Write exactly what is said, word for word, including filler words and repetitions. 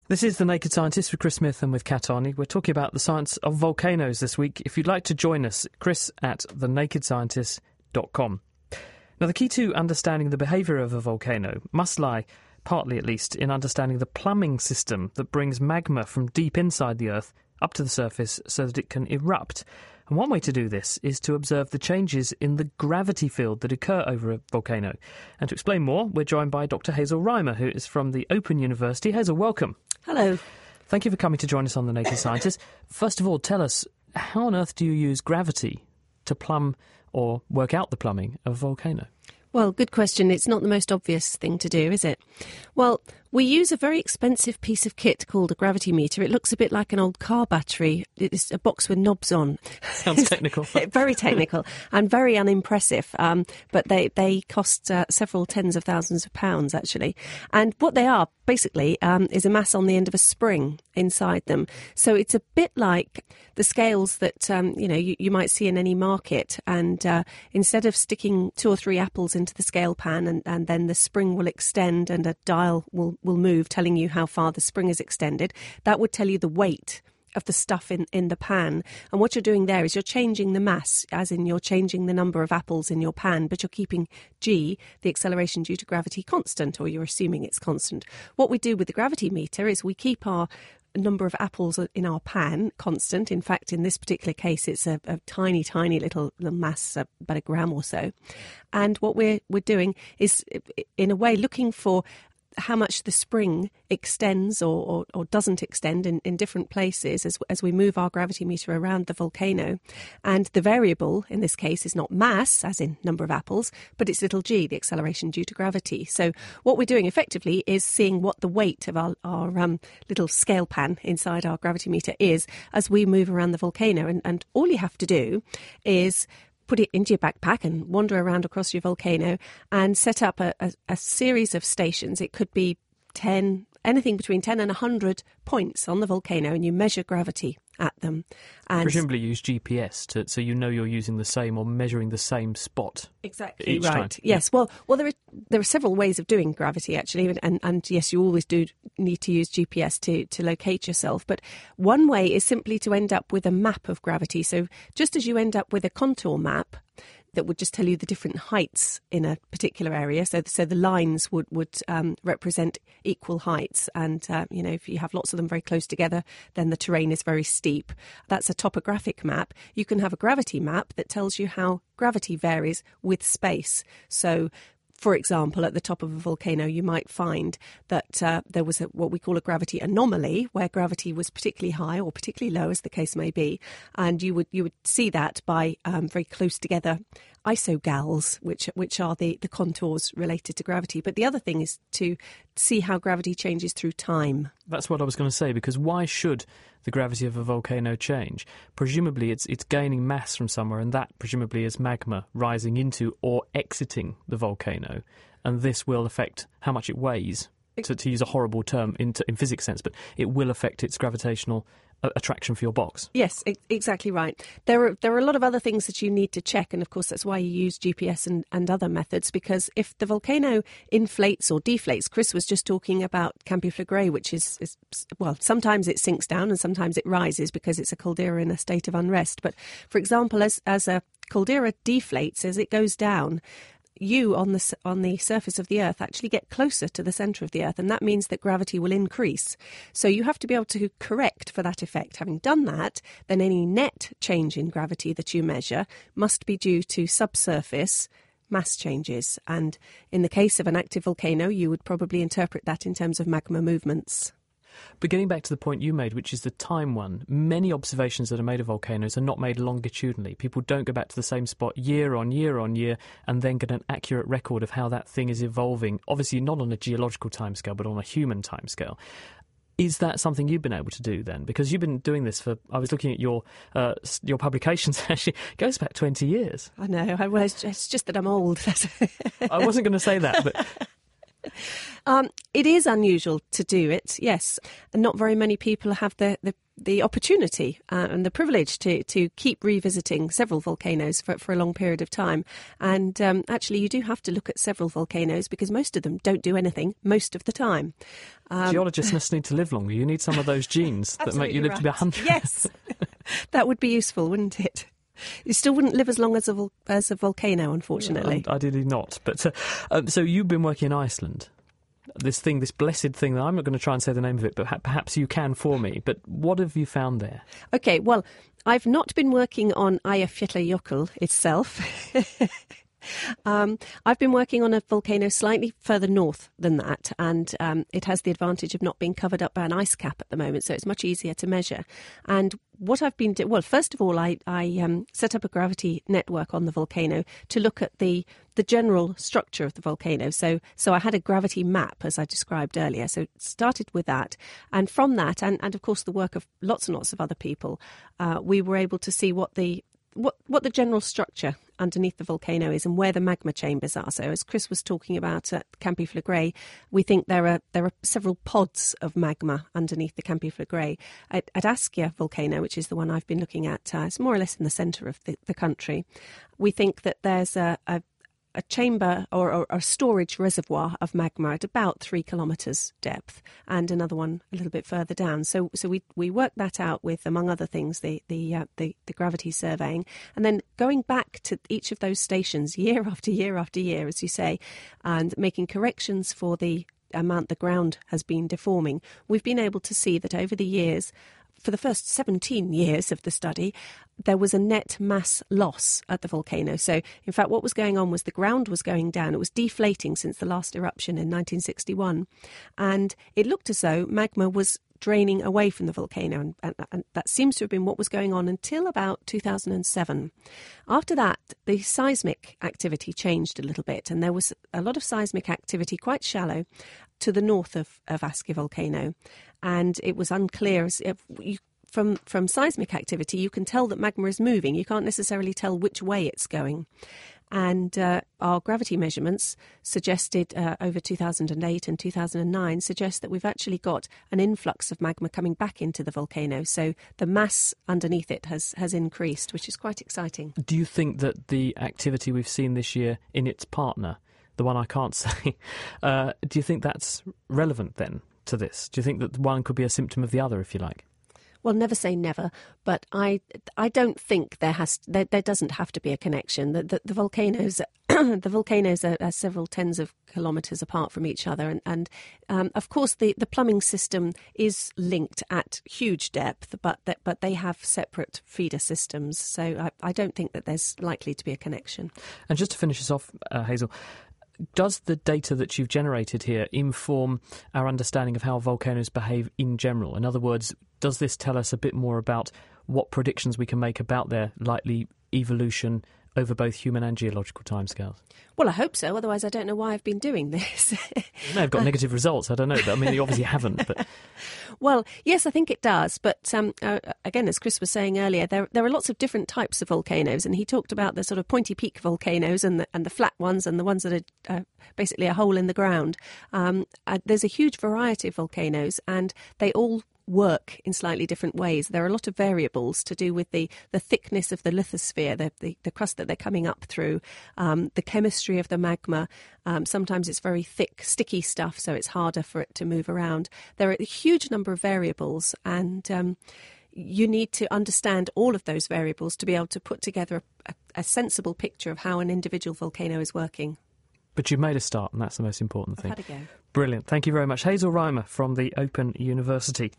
This is The Naked Scientist with Chris Smith and with Kat Arney. We're talking about the science of volcanoes this week. If you'd like to join us, Chris at the naked scientist dot com. Now, the key to understanding the behaviour of a volcano must lie, partly at least, in understanding the plumbing system that brings magma from deep inside the Earth up to the surface so that it can erupt. And one way to do this is to observe the changes in the gravity field that occur over a volcano. And to explain more, we're joined by Doctor Hazel Reimer, who is from the Open University. Hazel, welcome. Hello. Thank you for coming to join us on The Naked Scientist. First of all, tell us, how on earth do you use gravity to plumb or work out the plumbing of a volcano? Well, good question. It's not the most obvious thing to do, is it? Well, we use a very expensive piece of kit called a gravity meter. It looks a bit like an old car battery. It's a box with knobs on. Sounds technical. Very technical and very unimpressive. Um, but they, they cost uh, several tens of thousands of pounds, actually. And what they are, basically, um, is a mass on the end of a spring inside them. So it's a bit like the scales that, um, you know, you, you might see in any market. And uh, instead of sticking two or three apples into the scale pan and, and then the spring will extend and a dial will will move telling you how far the spring is extended, that would tell you the weight of the stuff in, in the pan. And what you're doing there is you're changing the mass, as in you're changing the number of apples in your pan, but you're keeping G, the acceleration due to gravity, constant, or you're assuming it's constant. What we do with the gravity meter is we keep our number of apples in our pan constant. In fact, in this particular case, it's a, a tiny, tiny little, little mass, about a gram or so. And what we're we're doing is, in a way, looking for how much the spring extends or, or, or doesn't extend in, in different places as, as we move our gravity meter around the volcano. And the variable in this case is not mass, as in number of apples, but it's little g, the acceleration due to gravity. So what we're doing effectively is seeing what the weight of our, our um, little scale pan inside our gravity meter is as we move around the volcano. And, and all you have to do is put it into your backpack and wander around across your volcano and set up a, a, a series of stations. It could be ten, anything between ten and one hundred points on the volcano, and you measure gravity at them. And presumably use G P S to, so you know you're using the same or measuring the same spot. Exactly each right. time. Yes. Well, well, there are there are several ways of doing gravity actually, and and yes, you always do need to use G P S to to locate yourself. But one way is simply to end up with a map of gravity. So just as you end up with a contour map that would just tell you the different heights in a particular area. So, so the lines would would um, represent equal heights, and uh, you know, if you have lots of them very close together, then the terrain is very steep. That's a topographic map. You can have a gravity map that tells you how gravity varies with space. So, for example, at the top of a volcano, you might find that uh, there was a, what we call a gravity anomaly, where gravity was particularly high or particularly low, as the case may be. And you would you would see that by um, very close together isogals, which which are the, the contours related to gravity. But the other thing is to see how gravity changes through time. That's what I was going to say, because why should the gravity of a volcano change? Presumably it's it's gaining mass from somewhere, and that presumably is magma rising into or exiting the volcano, and this will affect how much it weighs, to, to use a horrible term in, in physics sense, but it will affect its gravitational attraction for your box. Yes, exactly right. There are there are a lot of other things that you need to check, and of course that's why you use G P S and, and other methods, because if the volcano inflates or deflates, Chris was just talking about Campiflagre, which is, is, well, sometimes it sinks down and sometimes it rises because it's a caldera in a state of unrest. But for example, as, as a caldera deflates, as it goes down, you on the on the surface of the Earth actually get closer to the centre of the Earth, and that means that gravity will increase. So you have to be able to correct for that effect. Having done that, then any net change in gravity that you measure must be due to subsurface mass changes. And in the case of an active volcano, you would probably interpret that in terms of magma movements. But getting back to the point you made, which is the time one, many observations that are made of volcanoes are not made longitudinally. People don't go back to the same spot year on year on year and then get an accurate record of how that thing is evolving, obviously not on a geological timescale, but on a human timescale. Is that something you've been able to do then? Because you've been doing this for, I was looking at your uh, your publications, actually, it goes back twenty years. I know, I was, it's just that I'm old. I wasn't going to say that, but um, it is unusual to do it, yes. And not very many people have the, the, the opportunity uh, and the privilege to, to keep revisiting several volcanoes for, for a long period of time. And um, actually, you do have to look at several volcanoes because most of them don't do anything most of the time. Um, Geologists must need to live longer. You need some of those genes that make you live right. to be one hundred. Yes, that would be useful, wouldn't it? You still wouldn't live as long as a, vol- as a volcano, unfortunately. Um, ideally not. But uh, um, so you've been working in Iceland. This thing, this blessed thing, that I'm not going to try and say the name of it, but ha- perhaps you can for me. But what have you found there? OK, well, I've not been working on Eyjafjallajökull itself. Um, I've been working on a volcano slightly further north than that, and um, it has the advantage of not being covered up by an ice cap at the moment, so it's much easier to measure. And what I've been doing, well, first of all, I, I um, set up a gravity network on the volcano to look at the the general structure of the volcano. So, so I had a gravity map, as I described earlier. So started with that, and from that, and, and of course the work of lots and lots of other people, uh, we were able to see what the What, what the general structure underneath the volcano is and where the magma chambers are. So as Chris was talking about at Campi Flegrei, we think there are there are several pods of magma underneath the Campi Flegrei. At, at Askja volcano, which is the one I've been looking at, uh, it's more or less in the centre of the, the country. We think that there's a, a a chamber or, or a storage reservoir of magma at about three kilometres depth, and another one a little bit further down. So, so we we worked that out with, among other things, the the, uh, the the gravity surveying, and then going back to each of those stations year after year after year, as you say, and making corrections for the amount the ground has been deforming. We've been able to see that over the years, for the first seventeen years of the study, there was a net mass loss at the volcano. So, in fact, what was going on was the ground was going down. It was deflating since the last eruption in nineteen sixty-one. And it looked as though magma was draining away from the volcano. And, and, and that seems to have been what was going on until about two thousand seven. After that, the seismic activity changed a little bit. And there was a lot of seismic activity, quite shallow, to the north of, of Askja volcano. And it was unclear as if you, from from seismic activity, you can tell that magma is moving. You can't necessarily tell which way it's going. And uh, our gravity measurements suggested uh, over two thousand eight and two thousand nine suggest that we've actually got an influx of magma coming back into the volcano. So the mass underneath it has, has increased, which is quite exciting. Do you think that the activity we've seen this year in its partner, the one I can't say, uh, do you think that's relevant then to this? Do you think that one could be a symptom of the other, if you like? Well, never say never, but I I don't think there has there, there doesn't have to be a connection. The the, the volcanoes the volcanoes are, are several tens of kilometres apart from each other, and and um, of course the, the plumbing system is linked at huge depth, but that, but they have separate feeder systems. So I, I don't think that there's likely to be a connection. And just to finish us off, uh, Hazel, does the data that you've generated here inform our understanding of how volcanoes behave in general? In other words, does this tell us a bit more about what predictions we can make about their likely evolution over both human and geological timescales? Well, I hope so. Otherwise, I don't know why I've been doing this. You may have got negative results. I don't know. But I mean, you obviously haven't. But well, yes, I think it does. But um, uh, again, as Chris was saying earlier, there there are lots of different types of volcanoes, and he talked about the sort of pointy peak volcanoes and the, and the flat ones and the ones that are uh, basically a hole in the ground. Um, uh, there's a huge variety of volcanoes, and they all work in slightly different ways. There are a lot of variables to do with the, the thickness of the lithosphere, the, the, the crust that they're coming up through, um, the chemistry of the magma. Um, sometimes it's very thick, sticky stuff, so it's harder for it to move around. There are a huge number of variables, and um, you need to understand all of those variables to be able to put together a, a, a sensible picture of how an individual volcano is working. But you've made a start, and that's the most important thing. I've had a go. Brilliant. Thank you very much. Hazel Reimer from the Open University.